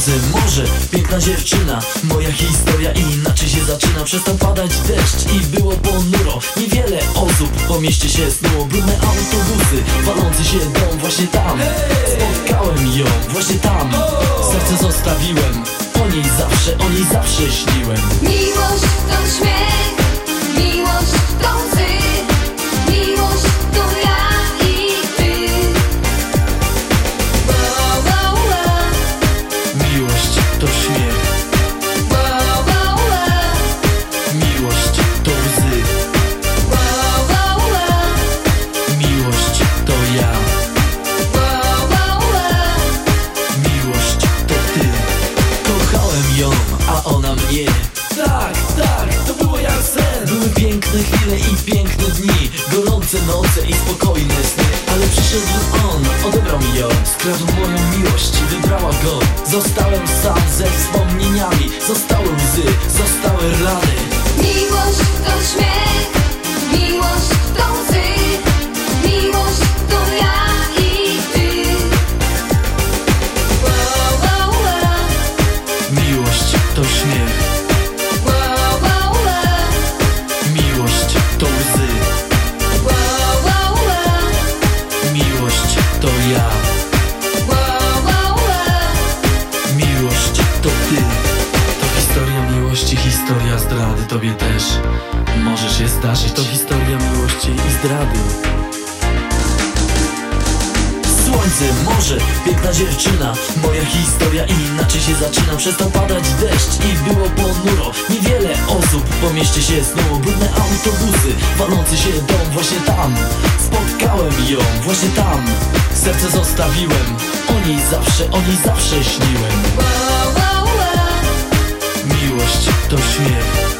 Słońce, morze, piękna dziewczyna. Moja historia inaczej się zaczyna. Przestał padać deszcz i było ponuro. Niewiele osób po mieście się snuło. Brudne autobusy, walący się dom. Właśnie tam spotkałem ją, właśnie tam serce zostawiłem. O niej zawsze śniłem. Miłość to śmiech, miłość to łzy, miłość to ja i ty. Miłość to śmiech, miłość to łzy, miłość to ja, miłość to ty. Kochałem ją, a ona mnie. Tak, to było jak sen. Były piękne chwile i piękne dni, gorące noce i spokojne sny. Ale przyszedł on, odebrał mi ją, skradł moją miłość, wybrała go. Zostałem sam ze wspomnieniami, zostały łzy, zostały rany. Miłość to śmiech, miłość to łzy, miłość to ja i ty. Miłość to śmiech, miłość to łzy, miłość to ja, miłość to ty. To historia miłości, historia zdrady. Tobie też może się zdarzyć. To historia miłości i zdrady. Słońce, morze, piękna dziewczyna. Moja historia inaczej się zaczyna. Przestał padać deszcz i było ponuro. Niewiele osób po mieście się snuło. Brudne autobusy, walący się dom. Właśnie tam spotkałem ją, właśnie tam serce zostawiłem. O niej zawsze śniłem. Miłość to śmiech,